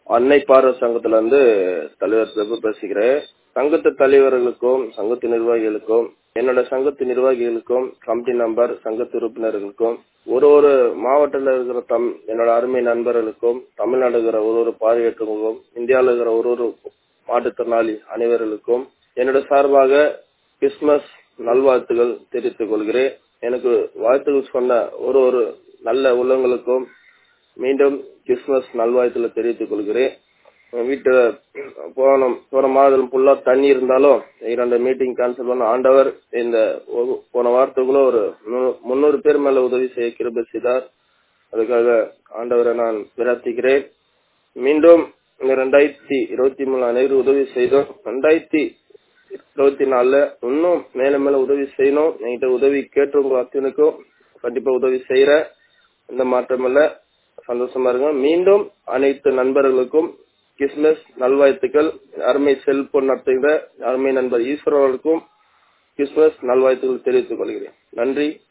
அன்னை பார்வை சங்கத்துல இருந்து தலைவர் பிரபு பேசுகிறேன். சங்கத்து தலைவர்களுக்கும் சங்கத்து நிர்வாகிகளுக்கும் என்னோட சங்கத்து நிர்வாகிகளுக்கும் கமிட்டி நம்பர் சங்கத்து உறுப்பினர்களுக்கும் ஒரு மாவட்டத்தில் இருக்கிற என்னோட அருமை நண்பர்களுக்கும் தமிழ்நாடு இருக்கிற ஒரு பார்வையற்றவங்களுக்கும் இந்தியாவில் இருக்கிற ஒரு மாற்றுத்திறனாளி அனைவர்களுக்கும் என்னோட சார்பாக கிறிஸ்துமஸ் நல்வாழ்த்துகள் தெரிவித்துக் கொள்கிறேன். எனக்கு வாழ்த்துக்கள் சொன்ன ஒரு நல்ல உள்ளங்களுக்கும் மீண்டும் கிறிஸ்துமஸ் நல்வாழ்த்துக்களை தெரிவித்துக் கொள்கிறேன். வீட்டுல போன மாதம் ஃபுல்லா தண்ணி இருந்தாலும் 2 மீட்டிங் கேன்சல் பண்ண ஆண்டவர் இந்த போன வாரத்துக்குள்ள ஒரு 300 பேர் மேல உதவி செய்ய கிருபை செய்தார். அதுக்காக ஆண்டவரை நான் பிரார்த்திக்கிறேன். மீண்டும் 2023 அனைவரும் உதவி செய்தோம். 2024 இன்னும் மேல உதவி செய்யணும். என்கிட்ட உதவி கேட்டவங்க அத்தனுக்கும் கண்டிப்பா உதவி செய்யற இந்த மாற்றம் இல்ல. சந்தோஷமா இருங்க. மீண்டும் அனைத்து நண்பர்களுக்கும் கிறிஸ்துமஸ் நல்வாழ்த்துக்கள். அருமை செல்போன் நடத்துகிற அருமை நண்பர் ஈஸ்வரர்களுக்கும் கிறிஸ்துமஸ் நல்வாழ்த்துக்கள் தெரிவித்துக் கொள்கிறேன். நன்றி.